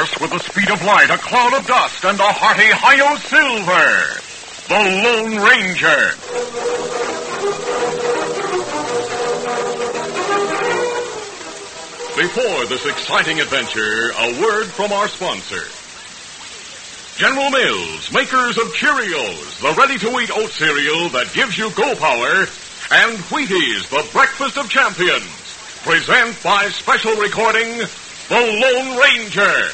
horse with the speed of light, a cloud of dust, and a hearty hi-yo silver. The Lone Ranger. Before this exciting adventure, a word from our sponsor. General Mills, makers of Cheerios, the ready-to-eat oat cereal that gives you go power, and Wheaties, the breakfast of champions, present by special recording, The Lone Ranger.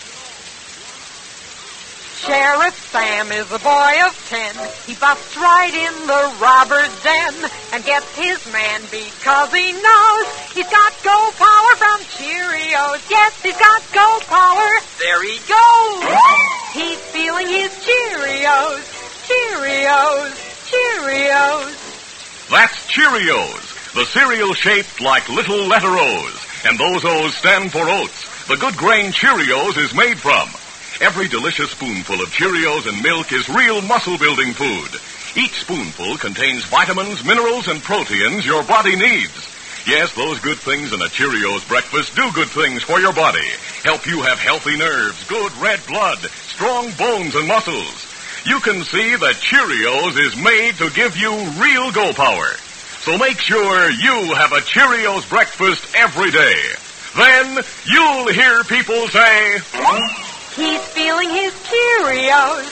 Sheriff Sam is a boy of 10. He busts right in the robber's den and gets his man because he knows he's got go power from Cheerios. Yes, he's got go power. There he goes. He's feeling his Cheerios. Cheerios. Cheerios. That's Cheerios, the cereal shaped like little letter O's. And those O's stand for oats. The good grain Cheerios is made from. Every delicious spoonful of Cheerios and milk is real muscle-building food. Each spoonful contains vitamins, minerals, and proteins your body needs. Yes, those good things in a Cheerios breakfast do good things for your body. Help you have healthy nerves, good red blood, strong bones and muscles. You can see that Cheerios is made to give you real go power. So make sure you have a Cheerios breakfast every day. Then you'll hear people say, he's feeling his Cheerios.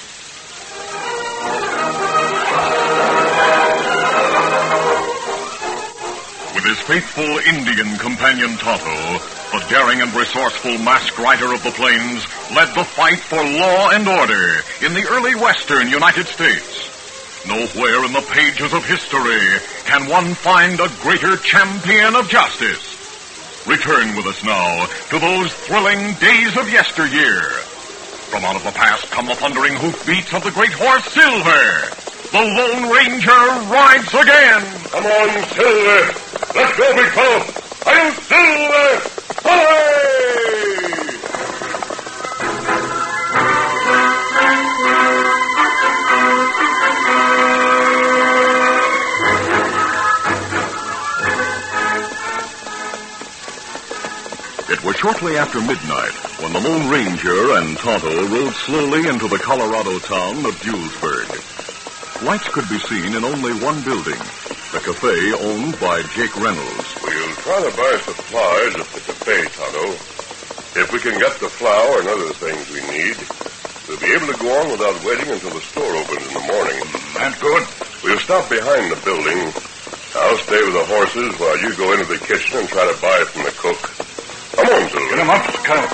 With his faithful Indian companion Tonto, the daring and resourceful masked rider of the plains led the fight for law and order in the early western United States. Nowhere in the pages of history can one find a greater champion of justice. Return with us now to those thrilling days of yesteryear. From out of the past come the thundering hoofbeats of the great horse Silver. The Lone Ranger rides again. Come on, Silver. Let's go, big fellow. I'm Silver. Hooray! It was shortly after midnight when the Lone Ranger and Tonto rode slowly into the Colorado town of Julesburg. Lights could be seen in only one building, the cafe owned by Jake Reynolds. We'll try to buy supplies at the cafe, Tonto. If we can get the flour and other things we need, we'll be able to go on without waiting until the store opens in the morning. That's good. We'll stop behind the building. I'll stay with the horses while you go into the kitchen and try to buy from the cook. Come on, Silver. Get him up, Scout.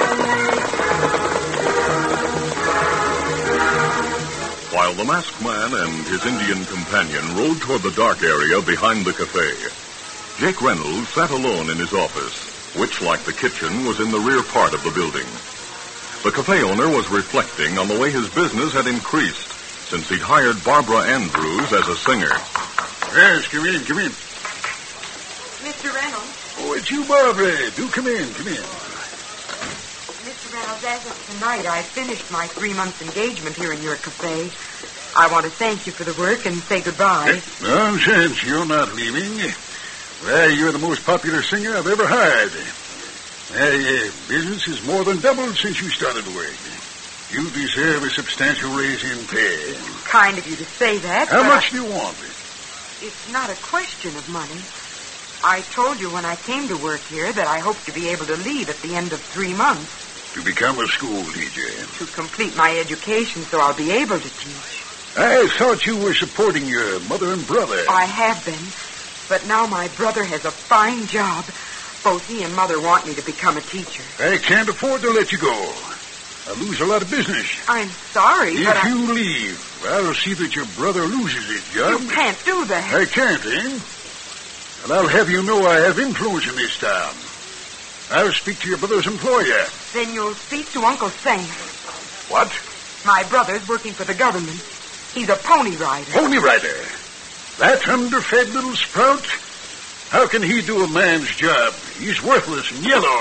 While the masked man and his Indian companion rode toward the dark area behind the cafe, Jake Reynolds sat alone in his office, which, like the kitchen, was in the rear part of the building. The cafe owner was reflecting on the way his business had increased since he'd hired Barbara Andrews as a singer. Yes, come in, come in. Mr. Reynolds. Oh, it's you, Barbara. Do come in, come in. Mr. Reynolds, as of tonight, I finished my 3-month engagement here in your cafe. I want to thank you for the work and say goodbye. Nonsense, you're not leaving. Why, you're the most popular singer I've ever hired. Business has more than doubled since you started work. You deserve a substantial raise in pay. Kind of you to say that. How much do you want? It's not a question of money. I told you when I came to work here that I hoped to be able to leave at the end of 3 months. To become a school teacher. To complete my education so I'll be able to teach. I thought you were supporting your mother and brother. I have been. But now my brother has a fine job. Both he and Mother want me to become a teacher. I can't afford to let you go. I'll lose a lot of business. I'm sorry, but If you leave, I'll see that your brother loses his job. You can't do that. I can't, eh? And I'll have you know I have influence in this town. I'll speak to your brother's employer. Then you'll speak to Uncle Sam. What? My brother's working for the government. He's a pony rider. Pony rider? That underfed little sprout? How can he do a man's job? He's worthless and yellow.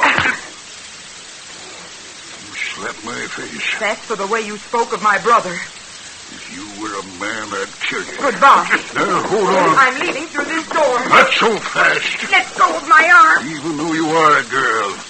You slapped my face. That's for the way you spoke of my brother. If you were a man, I'd kill you. Goodbye. Now, hold on. I'm leaving through this door. Not so fast. Let go of my arm. Even though you are a girl,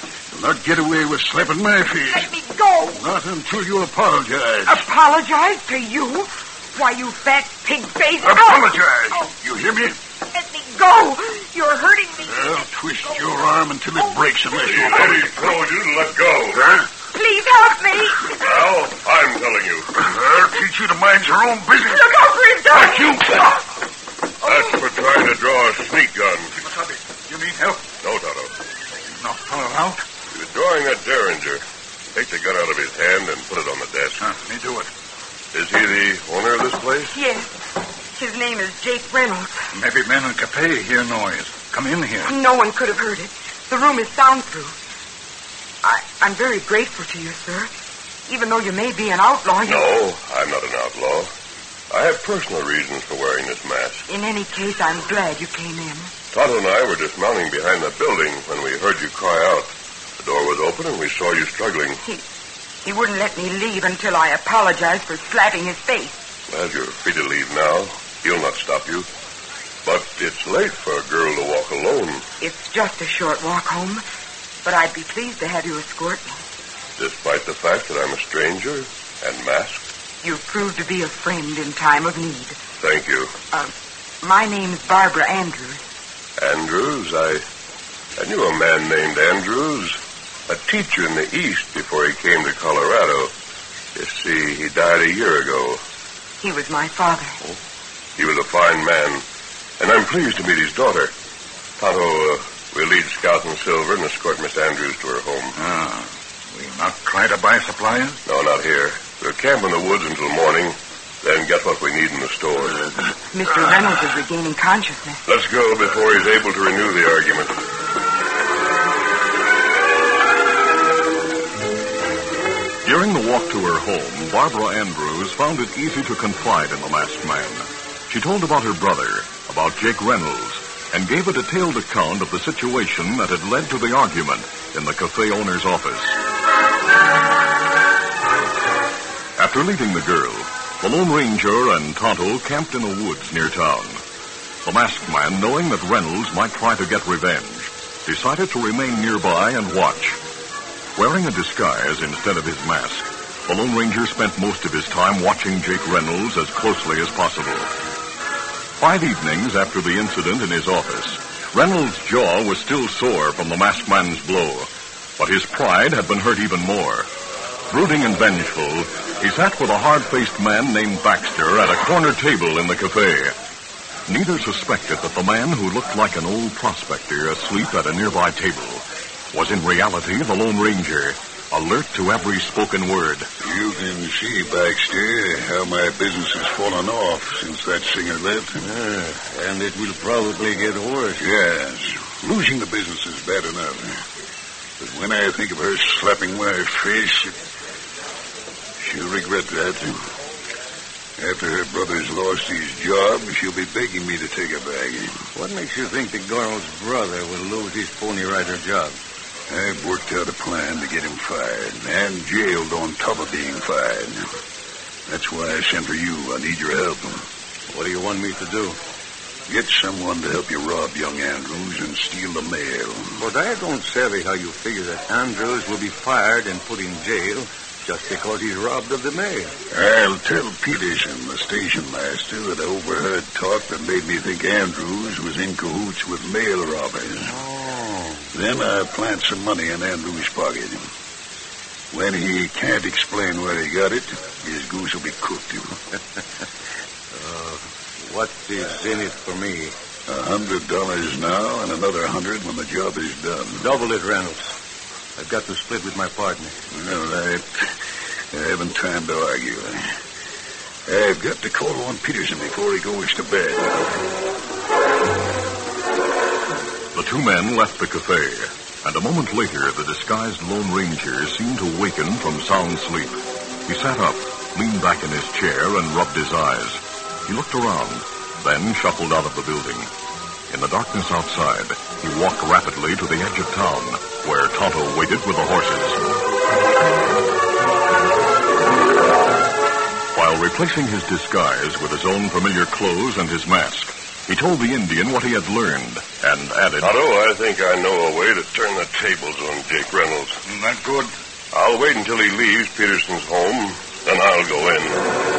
not get away with slapping my face. Let me go. Not until you apologize. Apologize to you? Why, you fat pig-faced... Apologize. Oh. You hear me? Let me go. You're hurting me. I'll twist your arm until it breaks unless you... Eddie told you to let go. Huh? Please help me. Now, I'm telling you. I'll teach you to mind your own business. Look out for him, Not you. That's for trying to draw a sneak gun. Kimasabi, you need help? No, Tonto. Knock fellow out? He was drawing a derringer. Take the gun out of his hand and put it on the desk. Let me do it. Is he the owner of this place? Yes. His name is Jake Reynolds. Maybe men in cafe hear noise. Come in here. No one could have heard it. The room is soundproof. I'm very grateful to you, sir. Even though you may be an outlaw, you... No, I'm not an outlaw. I have personal reasons for wearing this mask. In any case, I'm glad you came in. Tonto and I were dismounting behind the building when we heard you cry out. The door was open and we saw you struggling. He wouldn't let me leave until I apologized for slapping his face. Well, you're free to leave now. He'll not stop you. But it's late for a girl to walk alone. It's just a short walk home, but I'd be pleased to have you escort me. Despite the fact that I'm a stranger and masked. You've proved to be a friend in time of need. Thank you. My name's Barbara Andrews. Andrews? I knew a man named Andrews. A teacher in the East before he came to Colorado. You see, he died a year ago. He was my father. Oh, he was a fine man. And I'm pleased to meet his daughter. Tonto, we'll lead Scout and Silver and escort Miss Andrews to her home. We'll not try to buy supplies? No, not here. We'll camp in the woods until morning, then get what we need in the stores. Mr. Reynolds is regaining consciousness. Let's go before he's able to renew the argument. During the walk to her home, Barbara Andrews found it easy to confide in the masked man. She told about her brother, about Jake Reynolds, and gave a detailed account of the situation that had led to the argument in the cafe owner's office. After leaving the girl, the Lone Ranger and Tonto camped in the woods near town. The masked man, knowing that Reynolds might try to get revenge, decided to remain nearby and watch. Wearing a disguise instead of his mask, the Lone Ranger spent most of his time watching Jake Reynolds as closely as possible. 5 evenings after the incident in his office, Reynolds' jaw was still sore from the masked man's blow, but his pride had been hurt even more. Brooding and vengeful, he sat with a hard-faced man named Baxter at a corner table in the cafe. Neither suspected that the man who looked like an old prospector asleep at a nearby table was in reality the Lone Ranger, alert to every spoken word. You can see, Baxter, how my business has fallen off since that singer left. And it will probably get worse. Yes, losing the business is bad enough. But when I think of her slapping my face, she'll regret that. After her brother's lost his job, she'll be begging me to take her back. What makes you think the girl's brother will lose his Pony Rider job? I've worked out a plan to get him fired, and jailed on top of being fired. That's why I sent for you. I need your help. What do you want me to do? Get someone to help you rob young Andrews and steal the mail. But I don't savvy how you figure that Andrews will be fired and put in jail just because he's robbed of the mail. I'll tell Peterson, the station master, that I overheard talk that made me think Andrews was in cahoots with mail robbers. Oh. Then I'll plant some money in Andrews' pocket. When he can't explain where he got it, his goose will be cooked. What is in it for me? $100 now and another $100 when the job is done. Double it, Reynolds. I've got to split with my partner. All right. I haven't time to argue. I've got to call on Peterson before he goes to bed. The two men left the cafe, and a moment later the disguised Lone Ranger seemed to waken from sound sleep. He sat up, leaned back in his chair, and rubbed his eyes. He looked around, then shuffled out of the building. In the darkness outside, he walked rapidly to the edge of town, where Tonto waited with the horses. While replacing his disguise with his own familiar clothes and his mask, He told the Indian what he had learned and added, Otto, I think I know a way to turn the tables on Jake Reynolds. Not good. I'll wait until he leaves Peterson's home, then I'll go in.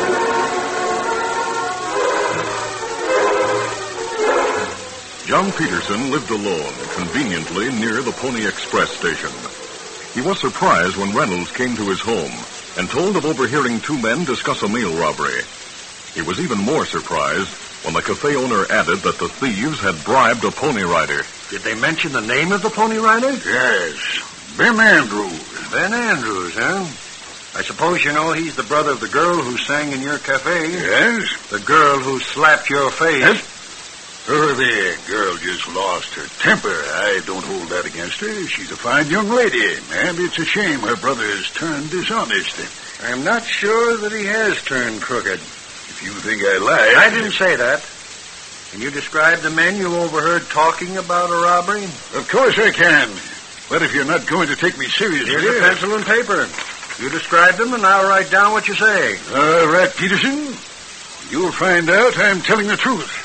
John Peterson lived alone, conveniently near the Pony Express station. He was surprised when Reynolds came to his home and told of overhearing two men discuss a mail robbery. He was even more surprised when the cafe owner added that the thieves had bribed a pony rider. Did they mention the name of the pony rider? Yes. Ben Andrews. Ben Andrews, huh? I suppose you know he's the brother of the girl who sang in your cafe. Yes? The girl who slapped your face. Yes? The girl just lost her temper. I don't hold that against her. She's a fine young lady, and it's a shame her brother has turned dishonest. I'm not sure that he has turned crooked. If you think I lied... I didn't say that. Can you describe the men you overheard talking about a robbery? Of course I can. But if you're not going to take me seriously... Here's a pencil and paper. You describe them, and I'll write down what you say. All right, Peterson. You'll find out I'm telling the truth.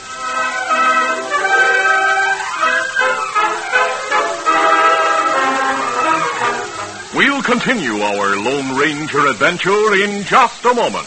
We'll continue our Lone Ranger adventure in just a moment.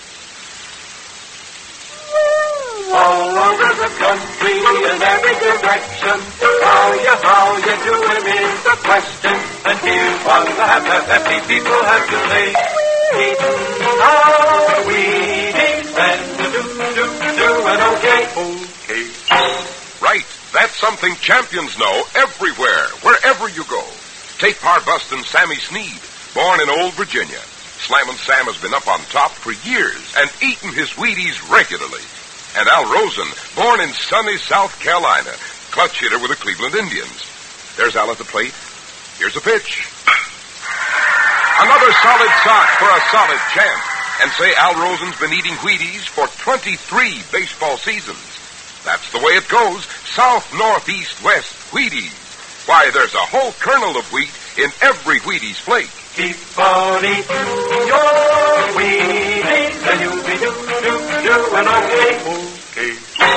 All over the country in every direction, how you doing is the question. And here's what the happy people have to say. Eating our Wheaties and doing okay. Right. That's something champions know everywhere, wherever you go. Take Parbustin' Sammy Sneed, born in Old Virginia. Slammin' Sam has been up on top for years and eaten his Wheaties regularly. And Al Rosen, born in sunny South Carolina, clutch hitter with the Cleveland Indians. There's Al at the plate. Here's a pitch. Another solid sock for a solid champ. And say Al Rosen's been eating Wheaties for 23 baseball seasons. That's the way it goes. South, north, east, west, Wheaties. Why, there's a whole kernel of wheat in every Wheaties flake. Keep on eating your Wheaties and you'll be doing okay.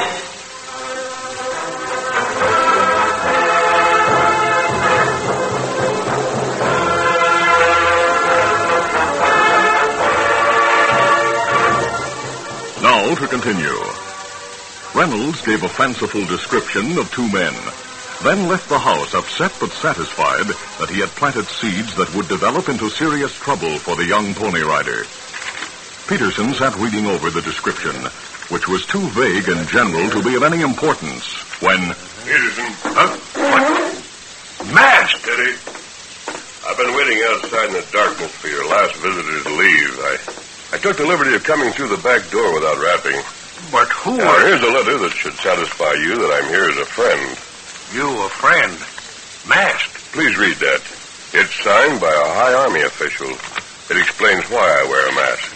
Now to continue. Reynolds gave a fanciful description of two men, then left the house upset but satisfied that he had planted seeds that would develop into serious trouble for the young pony rider. Peterson sat reading over the description, which was too vague and general to be of any importance, when... Peterson. What? Masked! Steady. I've been waiting outside in the darkness for your last visitor to leave. I took the liberty of coming through the back door without rapping. But who Now, are... here's a letter that should satisfy you that I'm here as a friend. You, a friend? Masked? Please read that. It's signed by a high army official. It explains why I wear a mask.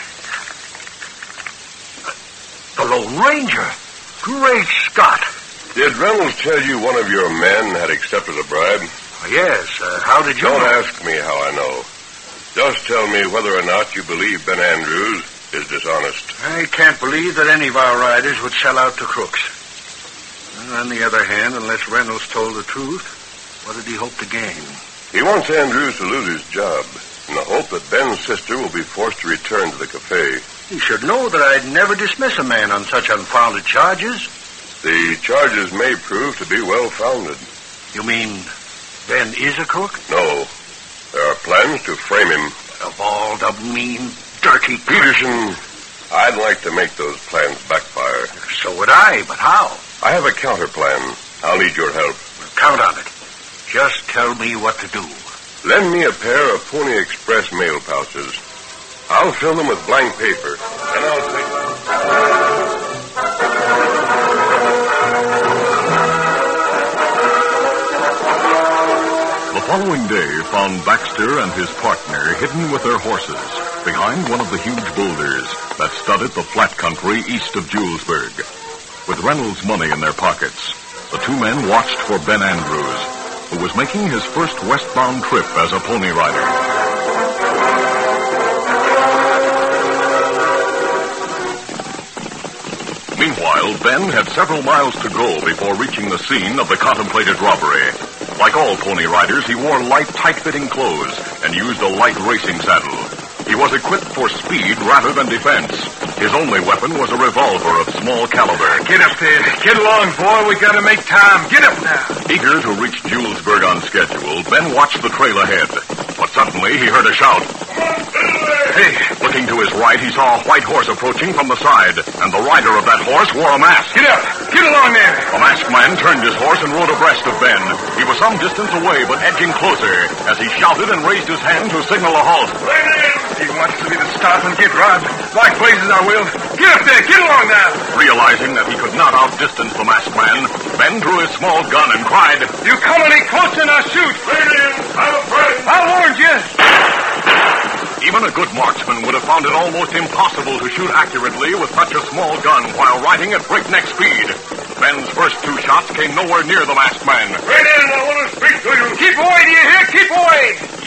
The Lone Ranger? Great Scott! Did Reynolds tell you one of your men had accepted a bribe? Yes, how did you... Don't ask me how I know. Just tell me whether or not you believe Ben Andrews is dishonest. I can't believe that any of our riders would sell out to crooks. On the other hand, unless Reynolds told the truth, what did he hope to gain? He wants Andrews to lose his job in the hope that Ben's sister will be forced to return to the cafe. He should know that I'd never dismiss a man on such unfounded charges. The charges may prove to be well-founded. You mean Ben is a crook? No. There are plans to frame him. Of all the mean, dirty... Peterson, I'd like to make those plans backfire. So would I, but how? I have a counter plan. I'll need your help. Count on it. Just tell me what to do. Lend me a pair of Pony Express mail pouches. I'll fill them with blank paper, and I'll take... The following day found Baxter and his partner hidden with their horses behind one of the huge boulders that studded the flat country east of Julesburg. With Reynolds' money in their pockets, the two men watched for Ben Andrews, who was making his first westbound trip as a pony rider. Meanwhile, Ben had several miles to go before reaching the scene of the contemplated robbery. Like all pony riders, he wore light, tight-fitting clothes and used a light racing saddle. He was equipped for speed rather than defense. His only weapon was a revolver of small caliber. Get up there. Get along, boy. We gotta make time. Get up now. Eager to reach Julesburg on schedule, Ben watched the trail ahead. But suddenly he heard a shout. Hey. Looking to his right, he saw a white horse approaching from the side, and the rider of that horse wore a mask. Get up. Get along there. The masked man turned his horse and rode abreast of Ben. He was some distance away, but edging closer as he shouted and raised his hand to signal a halt. He wants me to stop and get robbed. Like blazes, I will. Get up there. Get along now. Realizing that he could not outdistance the masked man, Ben drew his small gun and cried, You come any closer and I'll shoot. I'm afraid. I warned you. Even a good marksman would have found it almost impossible to shoot accurately with such a small gun while riding at breakneck speed. Ben's first two shots came nowhere near the masked man. I want to speak to you. Keep away, do you hear? Keep away.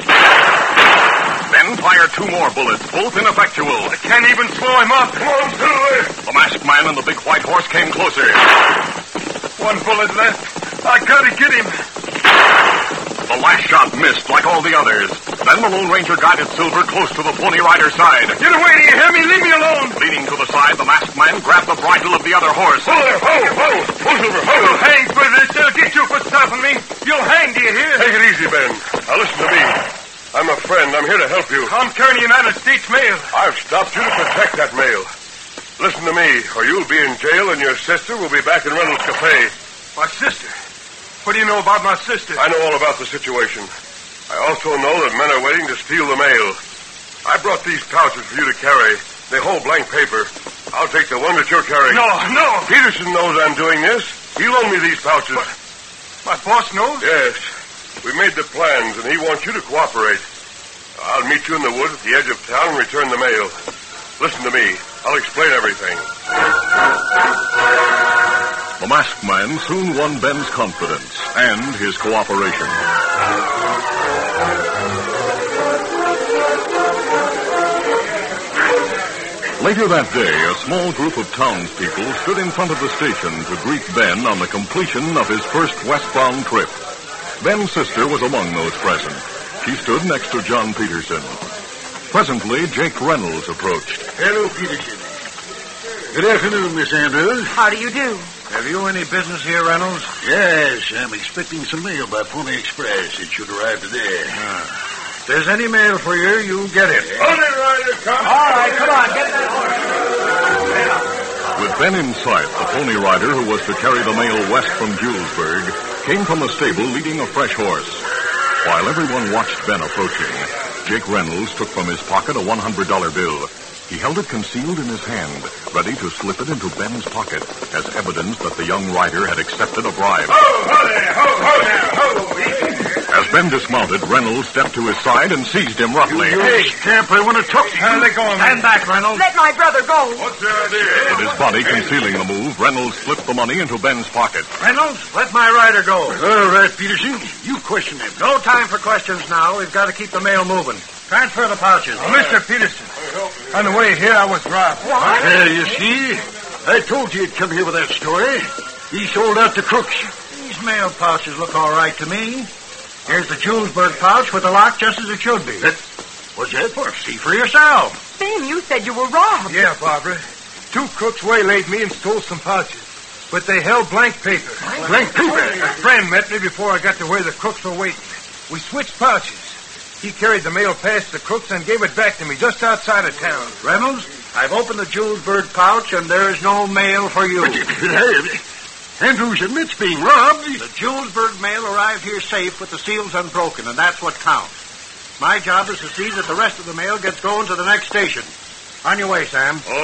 Ben fired two more bullets, both ineffectual. I can't even slow him up. Come on, Silver. The masked man and the big white horse came closer. One bullet left. I gotta get him. The last shot missed like all the others. Then the Lone Ranger guided Silver close to the Pony Rider's side. Get away, do you hear me? Leave me alone. Leaning to the side, the masked man grabbed the bridle of the other horse. Ho there, ho, ho. Ho, Silver, ho. You'll hang for this. They'll get you for stopping me. You'll hang, do you hear? Take it easy, Ben. Now listen to me. I'm a friend. I'm here to help you. I'm carrying United States mail. I've stopped you to protect that mail. Listen to me, or you'll be in jail and your sister will be back in Reynolds Cafe. My sister? What do you know about my sister? I know all about the situation. I also know that men are waiting to steal the mail. I brought these pouches for you to carry. They hold blank paper. I'll take the one that you're carrying. No. Peterson knows I'm doing this. He loaned me these pouches. My boss knows? Yes. We made the plans, and he wants you to cooperate. I'll meet you in the woods at the edge of town and return the mail. Listen to me. I'll explain everything. The masked man soon won Ben's confidence and his cooperation. Later that day, a small group of townspeople stood in front of the station to greet Ben on the completion of his first westbound trip. Ben's sister was among those present. She stood next to John Peterson. Presently, Jake Reynolds approached. Hello, Peterson. Good afternoon, Miss Andrews. How do you do? Have you any business here, Reynolds? Yes, I'm expecting some mail by Pony Express. It should arrive today. If there's any mail for you, you get it. Pony Rider, come. All right, come on, get that horse. With Ben in sight, the Pony Rider who was to carry the mail west from Julesburg came from the stable leading a fresh horse. While everyone watched Ben approaching, Jake Reynolds took from his pocket a $100 bill. He held it concealed in his hand, ready to slip it into Ben's pocket as evidence that the young rider had accepted a bribe. Ho there, ho. As Ben dismounted, Reynolds stepped to his side and seized him roughly. Hey, Camp, I want to talk to you. How's it going? Stand back, Reynolds. Let my brother go. What's your idea? With his body concealing the move, Reynolds slipped the money into Ben's pocket. Reynolds, let my rider go. All right, Peterson. You question him. No time for questions now. We've got to keep the mail moving. Transfer the pouches. Mr. Peterson, on the way here, I was robbed. What? You see? I told you you'd come here with that story. He sold out to crooks. These mail pouches look all right to me. Here's the Julesburg pouch with the lock just as it should be. What's that for? See for yourself. Ben, you said you were robbed. Yeah, Barbara. Two crooks waylaid me and stole some pouches. But they held blank paper. Blank paper? A friend met me before I got to where the crooks were waiting. We switched pouches. He carried the mail past the crooks and gave it back to me just outside of town. Reynolds, I've opened the Julesburg pouch and there is no mail for you. Andrews admits being robbed. The Julesburg mail arrived here safe with the seals unbroken, and that's what counts. My job is to see that the rest of the mail gets going to the next station. On your way, Sam. All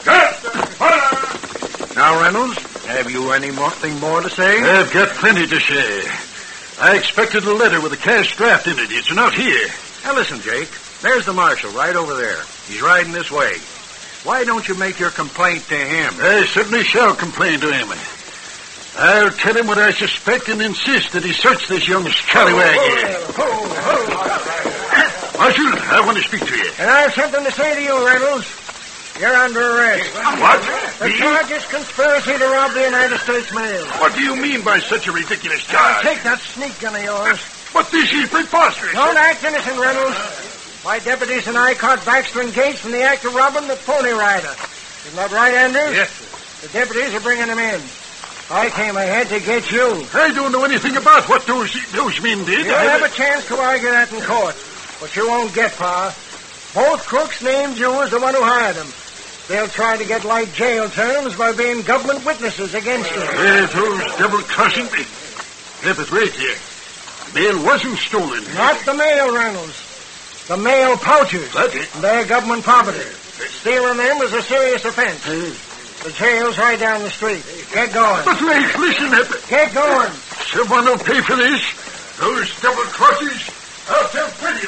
right. Now, Reynolds, have you anything more to say? I've got plenty to say. I expected a letter with a cash draft in it. It's not here. Now, listen, Jake. There's the marshal right over there. He's riding this way. Why don't you make your complaint to him? I certainly shall complain to him. I'll tell him what I suspect and insist that he search this young scallywag here. Marshal, I want to speak to you. And I have something to say to you, Reynolds. You're under arrest. What? The Me? charge is conspiracy to rob the United States mail. What do you mean by such a ridiculous Now, charge? take that sneak gun of yours. But this is preposterous. Don't act innocent, Reynolds. My deputies and I caught Baxter engaged in the act of robbing the Pony Rider. Isn't that right, Andrews? Yes, sir. The deputies are bringing him in. I came ahead to get you. I don't know anything about what those men did. You'll have a chance to argue that in court, but you won't get far. Both crooks named you as the one who hired them. They'll try to get light jail terms by being government witnesses against you. Those double-crossing... But wait here. The mail wasn't stolen. Not the mail, Reynolds. The mail pouches. What? They're government property. Stealing them is a serious offense. The jail's right down the street. Get going. But wait, listen, Get going. someone will pay for this. Those double-crosses, I'll tell plenty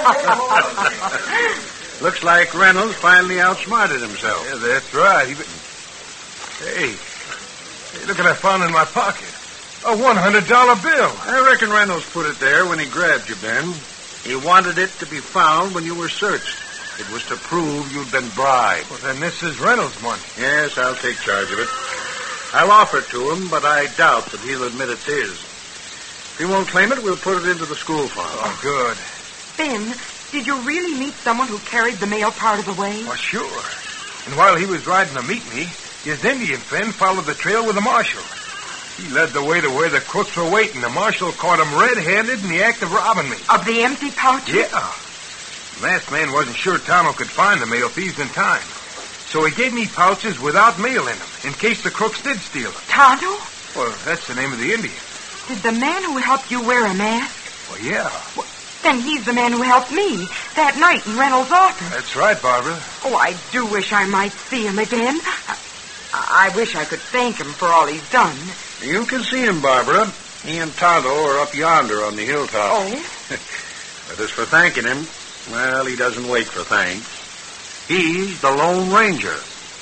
Looks like Reynolds finally outsmarted himself. Yeah, that's right. Hey, look what I found in my pocket. A $100 bill. I reckon Reynolds put it there when he grabbed you, Ben. He wanted it to be found when you were searched. It was to prove you'd been bribed. Well, then this is Reynolds' money. Yes, I'll take charge of it. I'll offer it to him, but I doubt that he'll admit it's his. If he won't claim it, we'll put it into the school fund. Oh, good. Ben, did you really meet someone who carried the mail part of the way? Well, sure. And while he was riding to meet me, his Indian friend followed the trail with the marshal. He led the way to where the crooks were waiting. The marshal caught him red-handed in the act of robbing me. Of the empty pouches? Yeah. The masked man wasn't sure Tonto could find the mail thieves in time. So he gave me pouches without mail in them, in case the crooks did steal them. Tonto? Well, that's the name of the Indian. Did the man who helped you wear a mask? Well, yeah. Then he's the man who helped me that night in Reynolds' office. That's right, Barbara. Oh, I do wish I might see him again. I wish I could thank him for all he's done. You can see him, Barbara. He and Tonto are up yonder on the hilltop. Oh? But as for thanking him, well, he doesn't wait for thanks. He's the Lone Ranger.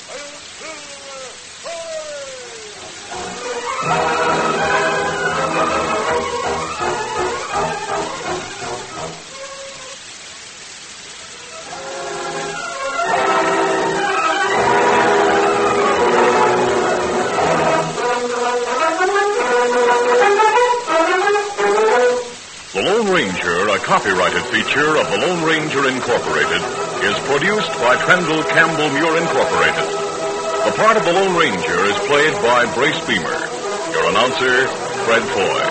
The Lone Ranger, a copyrighted feature of the Lone Ranger Incorporated, is produced by Trendle Campbell Muir Incorporated. The part of the Lone Ranger is played by Brace Beamer. Your announcer, Fred Foy.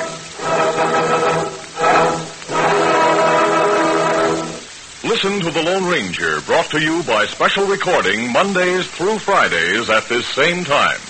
Listen to the Lone Ranger, brought to you by special recording Mondays through Fridays at this same time.